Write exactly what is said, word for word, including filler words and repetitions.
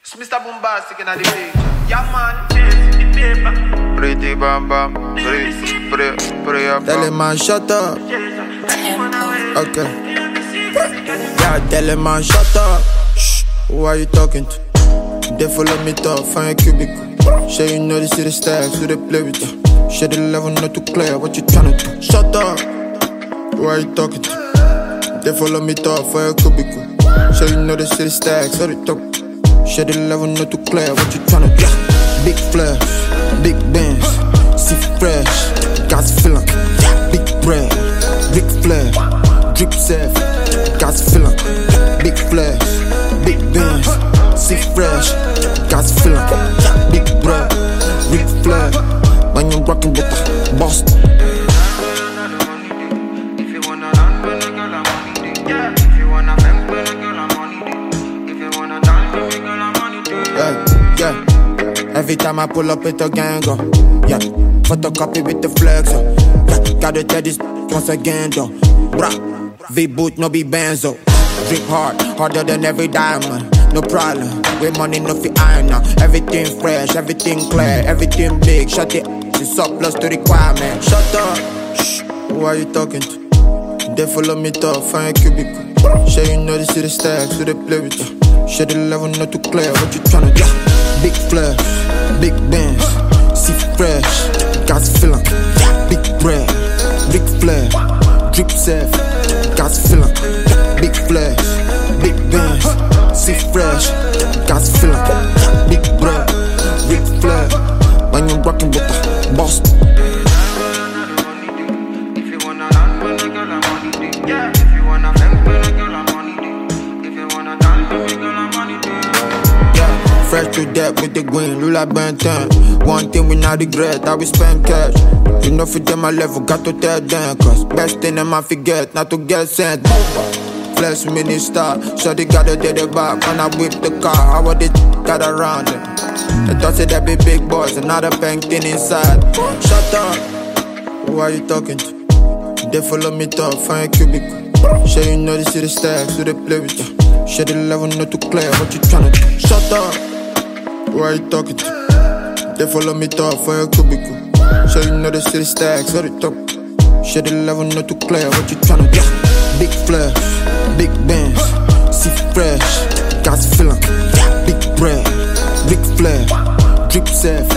It's Mister Bombastic in the page. Yeah, man, chase the paper. Pretty bam bam, pretty, pretty, pretty. Tell him man shut up. Okay. Yeah, tell him man shut up. Shh, who are you talking to? They follow me talk, find a cubicle. Sure you know this is the stacks, who they play with you. Share the level not too clear, what you tryna do? Shut up. Who are you talking to? They follow me talk, find a cubicle. Sure you know this is the stacks, who they talk. Share the level not too clear, what you tryna do? Big flash, big bands, see fresh, gas fillin'. Big bread, big flash, drip safe, gas fillin'. Big flash, big bands, see fresh, gas fillin'. Big bread, big flash, when you rockin' with the Boston. Yeah, yeah. Every time I pull up with a gang, oh, yeah. Photocopy with the flex, oh, yeah. Gotta tell this once again, though. Bruh, V-boot, no be benzo. Drip hard, harder than every diamond. No problem, with money, no fi iron now. Everything fresh, everything clear, everything big. Shut it, it's surplus to requirement. Shut up, shh, who are you talking to? They follow me talk, find a cubicle. Sure you know this is the stacks, so they play with you. Share the level not too clear, what you tryna do? Big flash, big bands, see fresh, gas fillin'. Big bread, big flash, drip safe, gas fillin'. Big flash, big bands, see fresh, gas fillin'. Big bread, big flash, when you rockin' with the Boston. If you wanna run with a girl, I'm money day. Yeah, if you wanna fence with a girl, I'm money day. If you wanna dance with a girl, I'm money day. Yeah, fresh to death with the green, Lula Benton. One thing we not regret, how we spend cash. You know for them my level, got to tell them. Cause best thing them I forget, not to get sent. Flex mini star, so they gotta do the back. When I whip the car, how are they got around it? They thought say they be big boys, another bank thing inside. Shut up, who are you talking to? They follow me talk, find a cubicle. Sure you know this is the stacks, so they play with you. Share the level not too clear, what you tryna do? Shut up, who are you talking to? They follow me talk, find a cubicle. Sure you know this is the stacks, so they talk. Share the level not too clear, what you tryna do? Big flash, big bands, see fresh, gas fillin'. Big bread, big flash, drip safe,